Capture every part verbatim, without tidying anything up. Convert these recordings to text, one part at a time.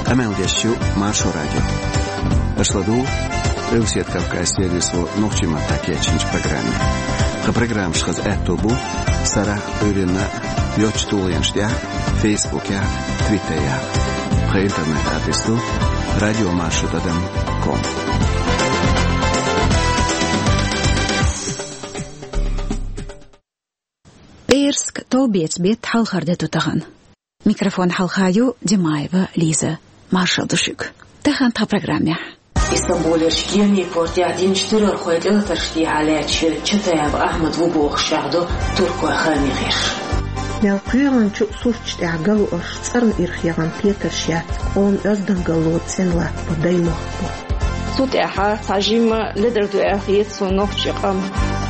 Ameldessu Marso Rádio. Ashladul, Eusiet Kavkaz servisу Нохчима Такечинч программе. Ха программ шхаз эттобу Сара Өрена Йочтулянштя, Фейсбуке, Твиттере. Ха интернет адресу радиомаршрутом точка ком. Перск Толбец бет халхардету таган. Микрофон халхаю Димаева Лиза Маршалдушук. Тахан та программе. Istanbul шкирни порти один четыре ходит это шти алеч читаев Ахмад Вубох шахду турко хамигиш. Нел кюрн чу сурч тягал ош царн ирхяган Петр шят он аздангало ценла подаймохбо. Сут яха сажима лидер ду ахиет сонохчикам.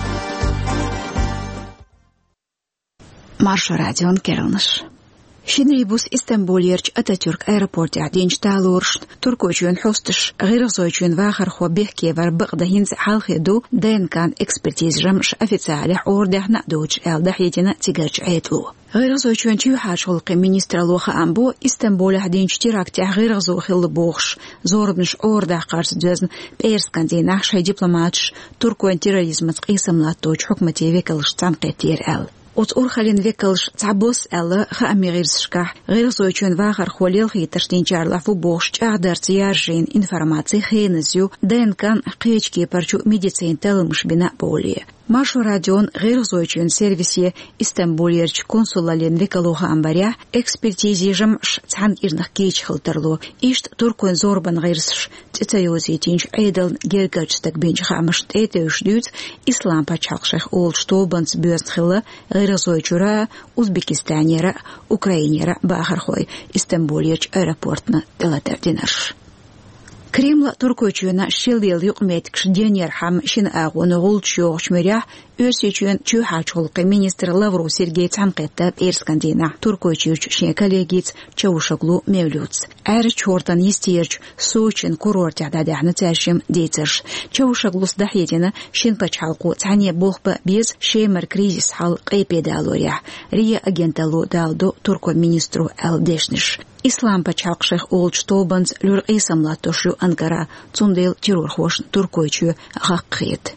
Маршо радион керылныш. Шинрибус Истамбулерч Ататюрк аэропорт عدين شتالورش تركوچون حوستش غير زوجون واخر خو بيحكي ور بقدا هينز حالخدو دين كان اكسبرتيز رمش افيتسالح اور دهنا دوج ال دحيتنا تيجرج عيتلو غير زوجون تشو حاشولق مينستر لوخا امبو اسطنبول عدين شتراك تاع غير زو خل بوخش زوربنش اور دا قارس جزن بيرسكان دي نحش دبلوماتش تركوان تيروريزم تقيسم لا توج حكمتي ويكلش تنقيتير ال От урхалин векалш цабос элла хаамирирсшка غير зоочун вахар холил хитэртинчарлаф бошч адарц яржин информации хенезю денкан кычки парчу медицин телмш бина более Маршо радион غير зоочун сервисе Истамбулерч консулален векалуха амбаря экспертизижам цан ирнах кич хылтырлу ишт туркун зорбан гырсш цецайозитинч эдел гергачтак бенч хамш этеушдүц ислам пачакшах ол штобанс бёстхыла غير зоочура Узбекистанера Украинера бахархой Истамбулерч аэропортна телатардинаш Кремла туркочуна шилдел юкметкш денер хам шин агон гулчуг шмеря өсөчүн чухачулкы министр Лавров Сергей Цанкетта Эрскандина туркочуч шне коллегиц Чаушаглу Мевлюц эр чортан истерч Сочин курорт ядадахны цашим дейцерш Чаушаглус дахетина шин пачалку цане бохба без шемер кризис хал кайпедалоря рия агенталу далдо турко министру Элдешниш Ислам пачалкших олч тобанс люр исамлатошу Анкара цундел террорхош туркойчу хаккет.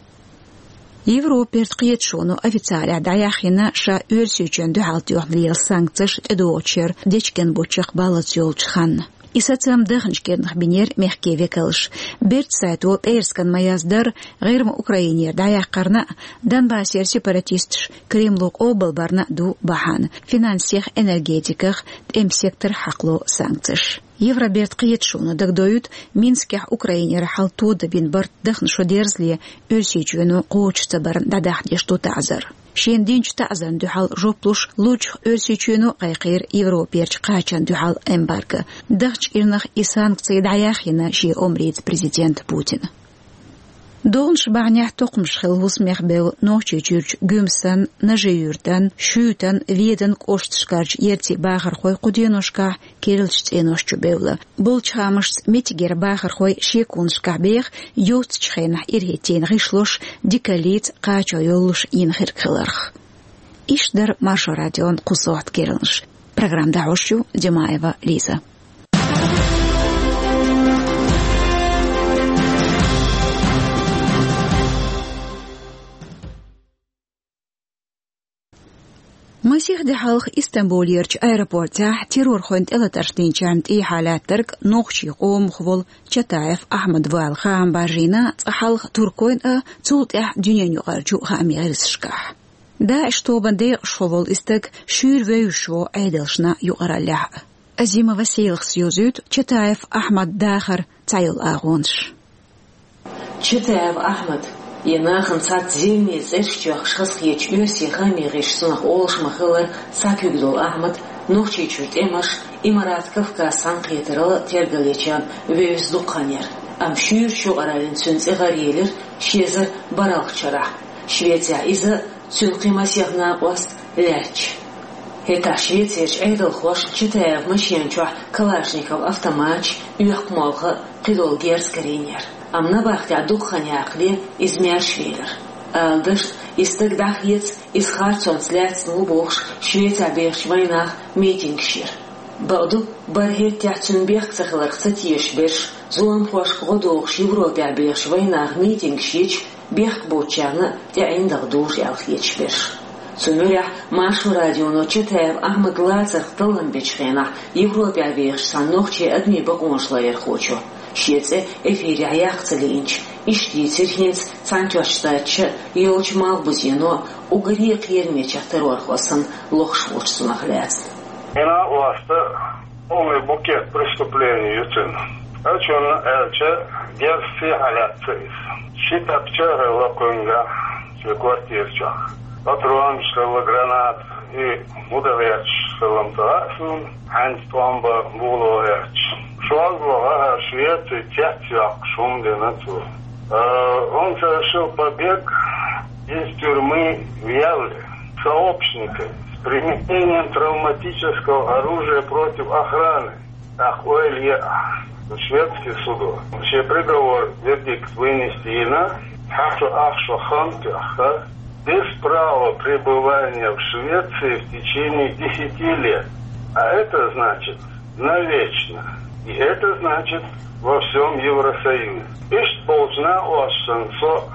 Европерт киетшону официаля даяхина ша өрсючен духалтюх лил санкциш эдуочер дечкен бочах балацьолчхан. Исацам дыхнчкернх бинер мехке векалш. Берт сайту Эрскан маяздар гайрм Украинер даяхкарна Донбассер сепаратистш Кремлук облбарна ду бахан. Финансих энергетиках эмсектор хаклу санкциш. Евроберт киетшуну дагдоют Минских Украинер халтуда бин барт дыхн шодерзли өрсючену коучца барн дадахде что тазар. Шендинч тазан духал жоплуш луч өрсючену кайкыр Европерч качан духал эмбарго. Дахч ирнах и санкции даяхина ши омриц президент Путин. Донш багнях токмш хилгус мехбел ночи чурч гүмсан нажиюртан шүтан веден коштшкарч ерти багар хой куденошка керилч эношчу бевла. Бул чамыш метигер багар хой шекуншка бех йотчхена ирхетен гышлош дикалит качо йолуш инхиркыларх. Ишдар Маршо радион кусот керилш. Программда ошчу Димаева Лиза. مسيح دحالخ إستنبوليرش أيربورتا تيرور خونت إلا ترشتين شامت إي حالات ترك نوخشي قوم خبول شتايف أحمد وال خام بارجينا تحالخ تركوين أ تولت إح دنيا يغارجو خامي غيرسشكاح دا اشتوبان دي شغل استك شير ويوشو عيدلشنا يغرالح أزيما وسيلخ سيوزيوت شتايف أحمد داخر تايل آغونش شتايف أحمد Янахын сат зелне зерчах шхасхеч юси хами решсунах олш махылар сакюглол Ахмад нохчи чурт эмаш имарат кавка санкетерал тергалечан вевздуканер ам шюр шугаралин цунцегарелер шезер баралхчара Швеция иза цунқимасяхна қос лерч Хета Швецияч эйдл хош читаев машинчуа Калашников автомач юхмалха қидол герскаренер Амна бахтя духани акли измер швелер. Алдыш истык дахец из харцон сляцнул бохш Швеция бехш войнах митинг шир. بعدو برهت تحتن بيخ تخلق ستيش برش زوام خوش غدوغ يوروبيا بيخش ويناغ ميتينغ شيش بيخ بوتشانا تعين دغدور يالخيش برش سنوريح ماشو راديونو چتاب احمد لازر طلن بيچخينا يوروبيا بيخش سنوخشي ادمي بقونشلا يرخوچو شيتse эфире аяхцалинч иштицерхинц цанчваштач ёлчмал бузино угри кьермеч террорхосан лохшвочсунахляц. Ина уаста полный букет преступлений юцин. Очон элче дерси халяцис. Шитапчера локунга квартирчах. Патрон шла гранат и удавяч саламтаасун ханстомба булояч. Швалбога Швеции тятьяк шумденацу. Он совершил побег из тюрьмы в Яле сообщниками с применением травматического оружия против охраны. Ахуэлья. Шведский суд. Вообще приговор, вердикт вынести ина. Хашо ахшо хамки аха. Без права пребывания в Швеции в течение десяти лет. А это значит навечно. И это значит во всем Евросоюзе. Ишт полжна оссенсо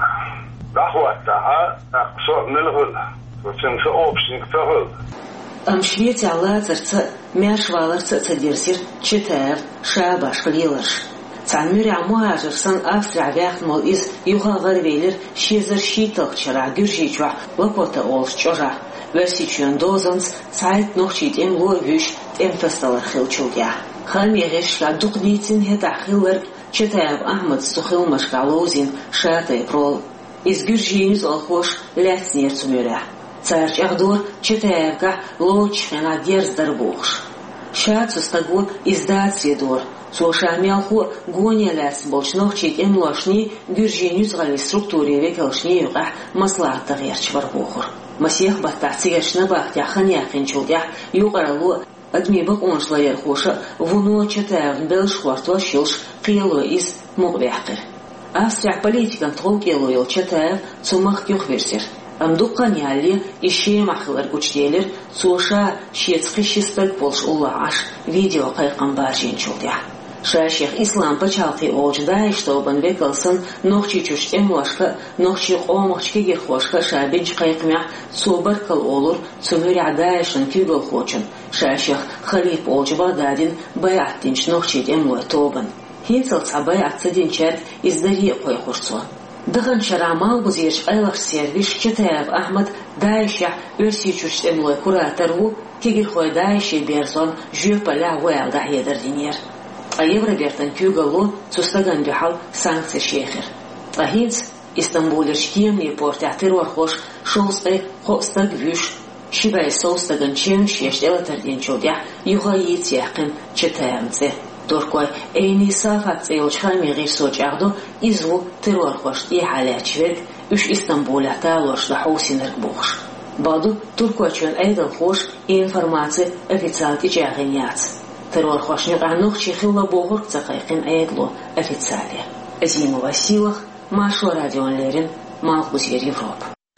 дахватаха аксо милгуна. Оссенсо общник тагыл. Ам Швеция лазерца мяшвалерца цадирсир читаев шабаш клилаш. Цанмюри амуажерсан Австрия вяхтмол из югаварвейлер шезер шиталчара гюржичва лапота олшчора. Версичуен дозанс цайт нохчит эм ловюш эм фесталар хилчулгя. خاميغش لدق ديتين هتا خيلر چتاب أحمد سخيل مشكالوزين شاطئ برول إزجرجينز الخوش لاتنير تميرح تارج أخدور چتابك لوچ خنا ديرز دربوخش شات سستقول إزداد سيدور سو شاميال خو غونيا لاس بولشنوخ چيت إملاشني جرجينز غالي ستركتوري ويكالشني يقع مصلحة تغيير چبربوخر مسيح بطاعتيغشنا باختيا خنيا خنچولديا يقرالو أدمي بقونش لا يرخوش ونو چتاغ بلش خوارتو شلش قيلو إز مغبحقر أفسرع بوليتيكان تغل قيلو يل چتاغ تسمخ يخبرسر أم دوقان يالي إشي محخلر قوچتيلر توشا شيتسقي شستق بولش الله عش فيديو قيقان بارجين چولديا شاشيخ إسلام بچالقي أوج دايش توبن بيكالسن نوخشي چوشت امواشكا نوخشي قوموخشكي گرخوشكا شابينش قيقمع صوبركال أولور تمري عدايشن كيغل خوچن شاشيخ خليب أوجبا دادين بايعتينش نوخشيت اموه توبن هيتل تعبايعت سدينشار إزداري قوي خورسوا دغن شرعمال بزيرش أيلخ سيرفيش چتايف أحمد دايشيح ورسي چوشت اموه كوراترو كي گرخوي دايشي بيرزون جوبا لا ويل دا هيدر دينير أيبرا بيرتن كيوغالو تستغن بحال سانكسي شيخر أهينس إستنبولش كيمني بورتع ترور خوش شوز أي خوستاق فيش شباي سوستغن چين شيشت إلتردين چوديع يغايت يحقن چتايمتي دوركوي أيني صافات إيوش خامي غير سوچ أغدو إزو ترور خوش إيحالات شويد إش إستنبول تالوش لحوسي نرقبوخش بعدو تركوي چون أيضا خوش إنفرماتي أفيتسالتي جاغينيات ترور خوش نقعنوخ شيخيلا بوغر تقايقين أيضلو أفيتسالي أزيمو واسيوخ ماشو راديون ليرين مالقوزير يوروب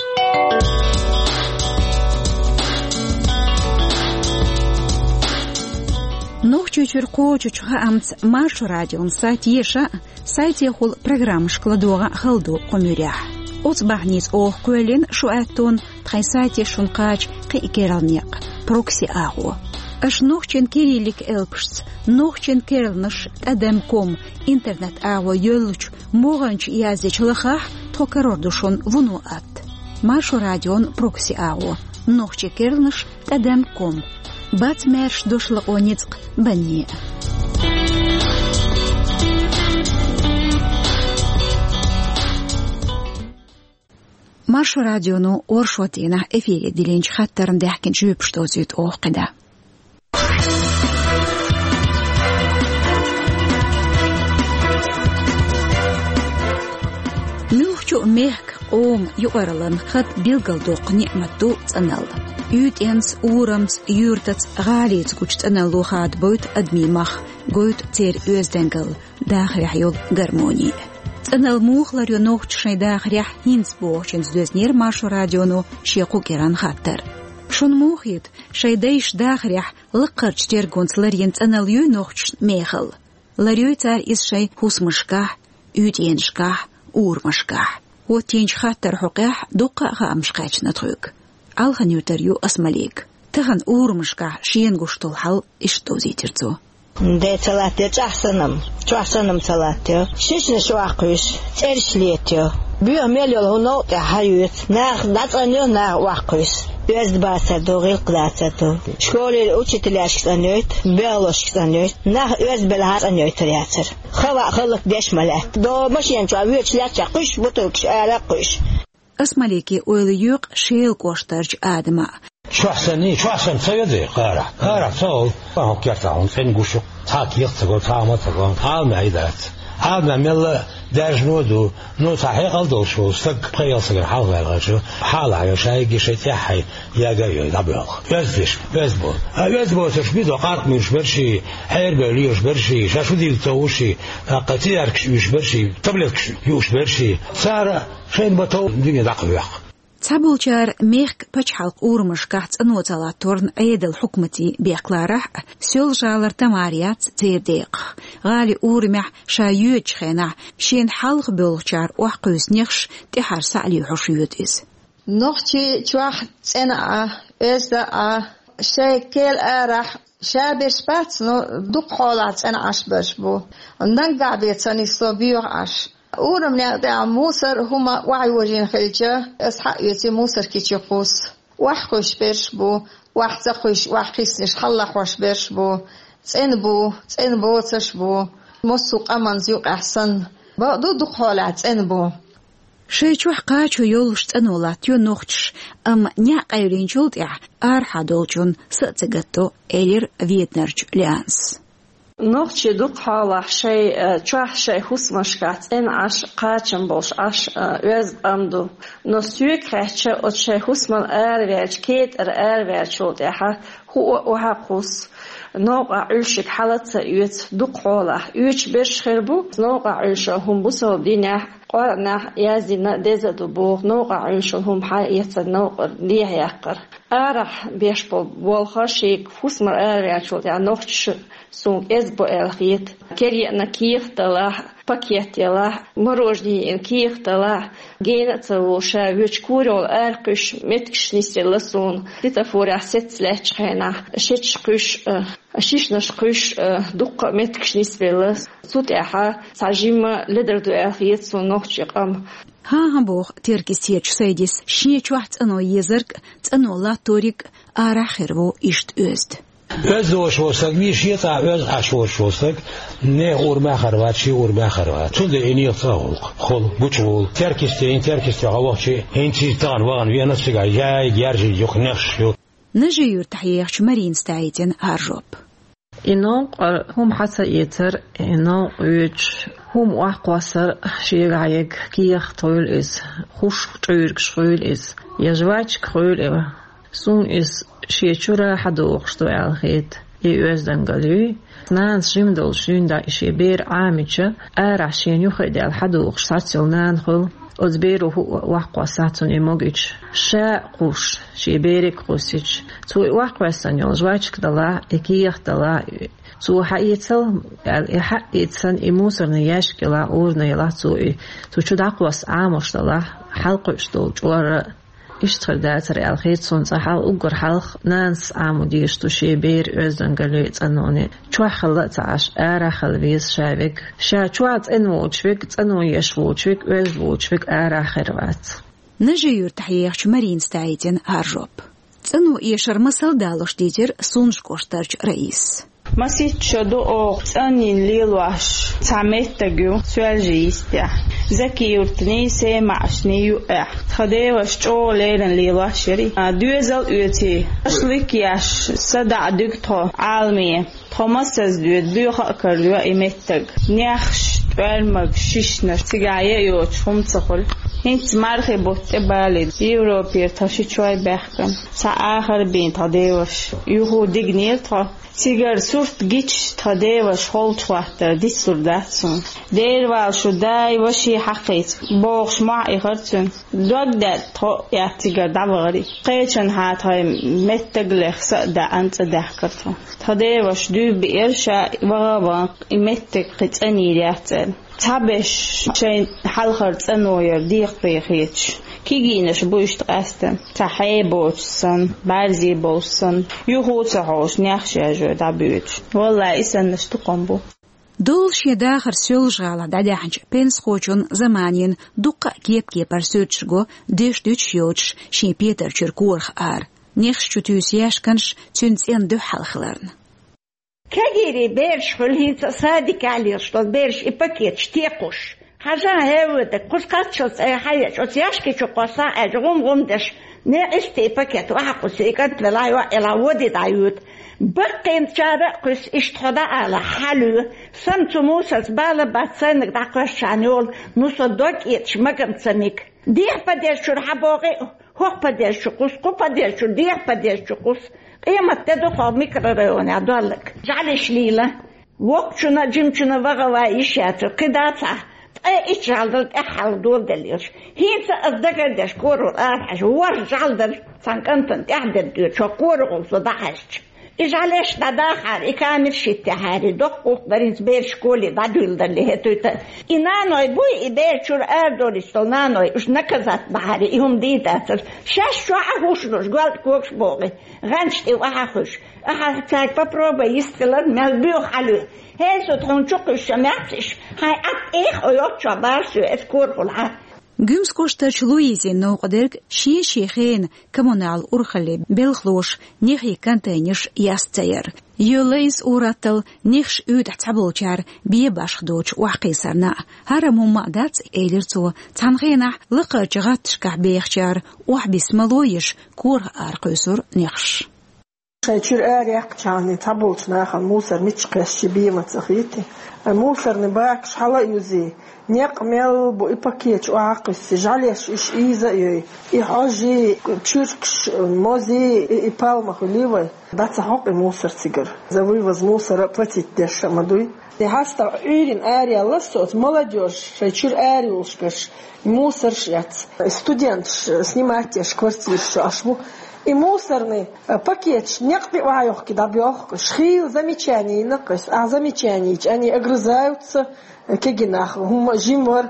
نوخ чучурко чучуха амц маршу радион сайт еша сайт ехул программ шкладуга халду комюрях от бахниц ох көлен шуаттон тхай сайт шункач кикералняк прокси агу аш нохчен кирилик элпшц нохчен керлнш адамком интернет агу йолуч моганч языч лахах токарордушон вунуат маршу радион прокси агу нохче керлнш адамком بات مارش دوشلق ونيتق بني مارش راديونو ورشوتينا افيري ديلينج خاطرن دحكن جوب شتوزيت او قدا نوخچو مهك اوم يقرلن خط بيلغلدوق نعمتو تنال يوت انس اورمس يورتت غاليت كوچت انا لوخات بوت ادمي مخ غوت تير اوزدنگل داخريح يول гармонии انا الموخلر ينوخ شي داخريح هينس بوخشنز دوزنير مارشو راديونو شيقو كيران خاطر شون موخيد شايدايش داخريح لقرش تيرغونس لارين تناليو نوخش ميخل لاريو تار إس شاي هوس مشكاح يودينشكاح أور مشكاح وتينش خاطر حقاح دوقا خامشكاش نتروك ألخن يوتريو أسماليك تخن أور مشكاح شين قشتول حل إشتو زيترتو ده ثلاثة جحسنم جحسنم ثلاثة شيش نشواقيش ترش ليتيو بيو مليون هنو تحيوت ناخ ناتنيو ناخ واقيش بيز باسدو غير قلاتو شكولي الأوتشت لاشكت أنيوت بيالوشكت أنيوت ناخ بيز بلهات أنيوت ترياتر خوا خلق ديش ملاك دو ماشي ينشوا ويوش لاتشا قش بطوكش آلا قش أسماليكي أوليوق شيل قوشترج آدما شو أحسنني شو أحسن سيدي قارع قارع صول فهم كيرتاهم فين قشو تاكيق تقول تاما تقول عالم عيدات عالم ملا داج نودو نو تحقيق الدول شو سك قيل سكر حال غيرجو حال عيو شايقي شيتيحي يا جايو يدبيل يزدش يزبول يزبول تشبيدو قارق مش برشي حير بليوش برشي شاشو ديل توشي قتيارك يوش برشي تبليك يوش برشي سارة شين بطو دنيا دقبيق تابولجار ميخك بچحلق أورمشكاحت أنوتالا تورن أيد الحكمتي بيقلارح سيول جالر تماريات تيديق غالي أورمح شايوج خينع شين حلق بولجار وحقوس نيخش تحار سعلي حشيوت إز نوختي تواح تنعا إزداء شاكيل أرح شابش باتنو دوق حولات أنا عشبش بو ننقع بيتاني صبيح عش أورم نقدع موسر هما وعي وجين خلجة أصحق يتي موسر كي يقوس وحقوش برش بو وحتقوش وحقيسنش حلق وش برش بو تين بو تين بو تش بو موسوق أمان زيوق أحسن بقدو دوق حولات تين بو شيء قاچو يولش تنولات يو نوختش أم نياق أيرين جولدع أرحا دولجون سأتغتو إلير فيتنرج ليانس نوختي دوق حالة شيء تشوح شيء حسمشكات إن عش قاچن بولش عش وز أمدو نسيوك خيتش أو شيء حسمن أرويج كيت أرويج جولدعها هو وحقوس نوقع عيشك حالة يوت دوق حالة يوش برش خربو نوقع عيشه هم بوسو دينه قرنا يازينا دزدو بو نوقع عيشهم حقيقة نوقع ليه يقر أرح بيشبو والخشيك فسمر أرياتشول يعني نوختش سونك إزبو الخيط كريئنا كيخ تلاح باكيت تلاح مروجدي إن كيخ تلاح جينا تلوشا ويش كورول أرقش متكش نيسي لسون تتفوري ست لاتش خينا شتش قش شيشنش قش دقة متكش نيسي لس صوت إحا تعجيما لدردو الخيط سون نوختش يقام ها هم بوخ تيركي سيتش سيديس شيش واحد أنو يزرق أنو لا توريك أراخرو إشت أزد أز وشوسك مش يطع أز عشوشوسك نه أورما خروات شيء أورما خروات شو ده إني يطاول خل بتشول تركستين تركستين عوض شيء هنتي تان وان ويانا سجى جاي يرجع يخنش نجي يرتحيح شمارين ستايتين هرجوب إنه هم حتى يتر إنه يج هم وقصر شيء عيق كيخ طول إز خوش طير كشغول إز يجواج كشغول إيه سون إز شيء شورا حدو أخشتو الخيط يؤذن قلبي نانس جمدل شون دا إشي بير عامتش أرح شين يخد الحدو أخشتو نانخل أزبيرو وقوا ساتون إموجيش شاء قوش شي بيرك قوسيش تو وقوا سانيول جواجك دلا إكيخ دلا تو حقيتل الحقيتسن إموسر نياشك لا أورنا يلا تو تو شو دقوس عامش دلا حلقش دول جوار إشتغل داتر الخيط سون صحال أقر حلق نانس عموديش تو شي بير أزدن قليت أنوني شو خلقت عش آرا خلبيز شابك شا شوات إنو وشفك تنو يشفو وشفك أز وشفك آرا خروات نجي يرتحيح شمارين ستايتين هرجوب تنو يشر مسل دالوش ديتر سونش كوشترج رئيس مسيت شدو أو تانين ليلواش تعميتجو سواجيستيا زكي يرتني سمع شنيو أح خديوش جو ليلن ليلواشري دوزل يوتي أشليكياش صدع دكتور عالمية توماس دو دو خاكر دو إمتج نيخش والمج شيشنا تجاية يوش هم تقول هنت مرخي بوت بالي يوروبير تاشي شوي بحكم سآخر بين تديوش يهو ديجنيل تا سيجار سورت جيتش تدي وش هولت وحدة دي سرداتون دير والشو داي وشي حقيت بوخش مع إخرتون دوك دا تو يا سيجار دعواري قيتشن هات هاي متقلق سأدا أنت دحكرتون تدي وش دو بإرشا وغابا متق قتاني رياتل تابش شين حلخرت أنوير ديق بيخيتش كيجينش بوشت قاستن تحي بوشسن برزي بوشسن يهوت عوش نيخشي جو دابيوش والله إسان نشتقن بو دول شيداخر سيولجغالا داداحنج بنس خوچون زمانين دوقا كيب كيبر سوتشغو ديش دوش يوتش شي بيتر چركورخ آر نيخش چوتوس ياشكنش تنسين دو حلخلرن كاجيري بيرش فلهيت صادق عليش طول بيرش إباكيتش تيقوش حاجة هاودك قص قصص أي حاجة شو سياشكي شو قصة أجرم غمدش ناقصتي باكيت واحد قصيكات بلاي وإلى ودي دعيوت بقين شارع قص اشتخدا على حلو سمتو موسى زبالة باتسانك دعقوش شانيول نوصا دوك يتش مقام تسانيك ديح بدير شو رحبوغي هوق بدير شو قص قو بدير شو ديح بدير شو قص قيمة تدخل ميكرو ريوني عدولك جعلش ليلة وقت شو نجم شو نبغوا يشاتر قداتها ايش جالدل احال دول دليش هيت اصدقر داش كورو الارحش ور جالدل سانكنتن احدر دير شو كورو صدحش ايش علاش تداخل اكامل شتي هاري دقوق بريز بير شكولي دادول دلي هتوتا انانوي بوي ابير شور اردول استولنانوي اش نكزات بحاري اهم ديتاتر شاش شو احوش روش قالت كوكش بوغي غنشتي واحوش احا تاك بابروبا يستلر مال بيو حلو هيسو تخونشوك الشمعتش هاي اب ايخ اويوت شابارسو اسكور العا جيمس كوشتاش لويزي نوقدرك شي شيخين كمونال أورخلي بلخلوش نيخي كانتينيش ياستير يوليس أوراتل نيخش أود تعبلوشار بيباش خدوش وحقيسرنا هرمو مقدات إيلرتو تنغينح لقا جغاتشكح بيخشار وحبس ملويش كور أرقيسور نيخش شايشير آريق جاني تعبلوش ناخل موسر ميتشقيش بيما تخيتي موسر نباكش حلا يوزي نيق ميل بو إباكيتش وعاقس جعليش إش إيزا يوي إحاجي تشوركش موزي إبالما خليوي داتا حق موسر تيجر زوي وز موسر باتي ديش مدوي هاستا عيرين آريا لسوت молодежь شايشير آري ولشكش موسر شيات студент снимаешь квартиру ашбу и мусорный пакет некоторые ваёхки добьёх шхил замечаний накос а замечаний они огрызаются кегинах хум жимвар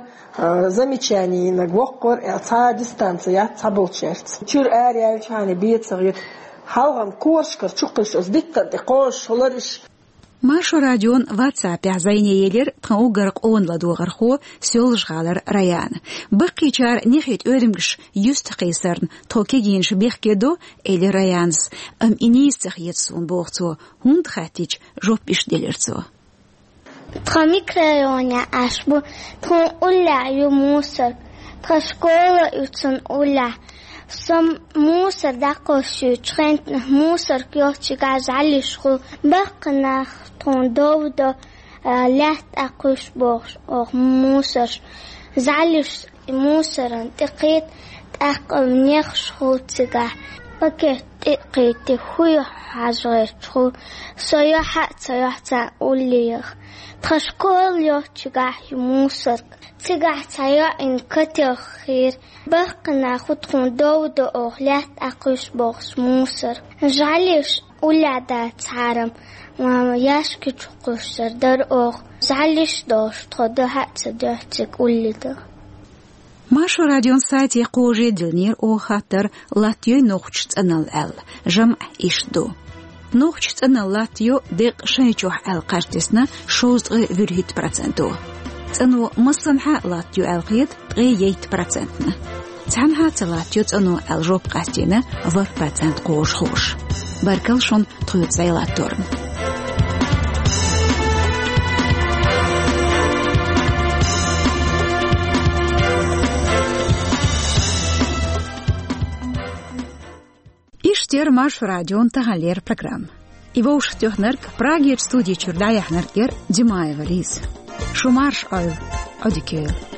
замечаний на гвоккор а дистанция табылчерт чур ария чани биетсагит халгам кошкар чукыш оздиттар декош холариш Машу радион WhatsApp yazayneyeler tağugarq onladığırxo sölжгалар раян. Бақичар нехет өрімгіш юст қейсарн токе генш бехкедо эли раянс. Ам инистық етсуын боғцу, хунд хатич жоп ишделерцу. Тха микрорайоне ашбу, тха уля ю мусор, тха школа юцун уля. Сам мусор дақошу чрентных мусор кёрчига залишху бақнах тон довдо лят ақуш бош ох мусор залиш мусоран тиқит ақым нехшху цига пакет тиқит хуй хажрешху сояха сояха улих тхашкол ёрчига мусор цига цая ин катехир бақна хутхун довдо ох лят ақуш бош мусор залиш уляда царам яшки чукушар дар ох залиш дош тода хатса дёртик уллида Машу радион сайти қожи дилнир о хатар латьёй нохчц анал эл жам ишду нохчц анал латьё дек шайчух эл қартисна шоздғы вирхит проценту цану масанха латьё эл қид ғейет процентна цанха цалатьё цану эл жоп қастина вар процент қош хош баркал шон труд зайлаторн Иштер Машу радион тагалер программ. Его уж тёхнерк Праге студии Чурдаяхнергер Димаева Лиз. Шумарш ой, одикёл.